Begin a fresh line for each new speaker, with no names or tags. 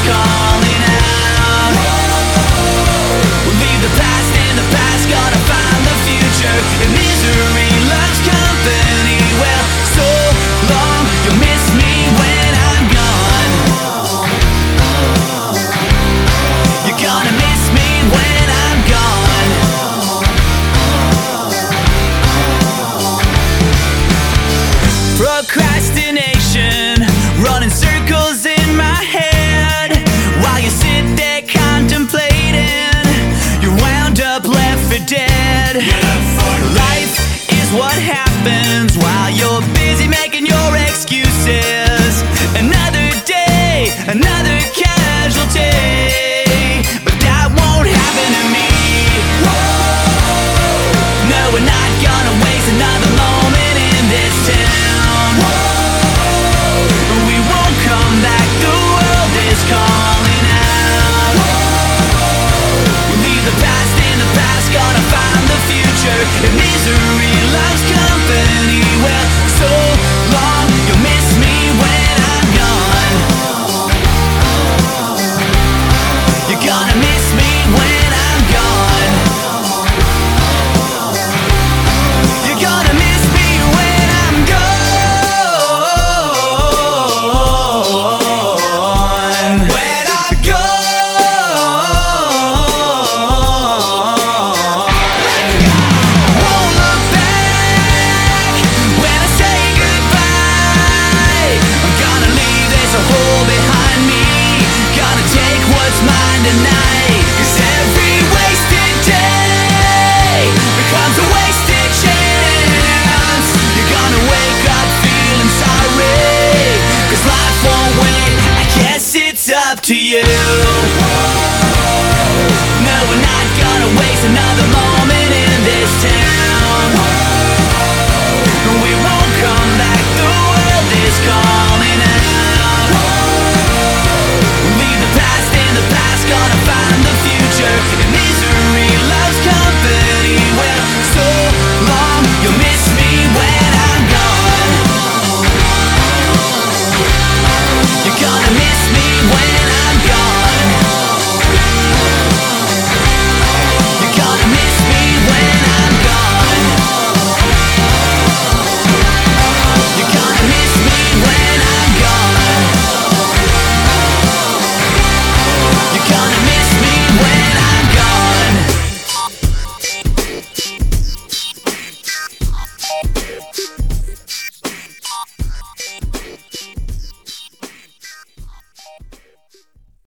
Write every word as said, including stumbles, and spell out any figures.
calling out. We'll leave the past in the past, gonna find the future. If misery loves company, well, so long you'll miss me when I'm gone. You're gonna miss me when I'm gone. Procrastination, running circles in my head while you sit there contemplating. You're wound up, left for dead. Life is what happens while you're busy making your excuses. Another day, another casualty, but that won't happen to me. No, we're not gonna waste another moment in this town. We won't come back, the world is calling out. We'll leave the past in the past, gonna find the future. If misery loves company, well, so long you'll miss me when I'm gone. You're gonna miss me when I'm gone. You're gonna miss me when I'm gone. When I'm gone. Won't look back when I say goodbye. I'm gonna leave this a hole behind me. Gonna take what's mine tonight. 'Cause every wasted day becomes a wasted chance. You're gonna wake up feeling sorry, 'cause life won't wait, I guess it's up to you. No, we're not gonna waste another moment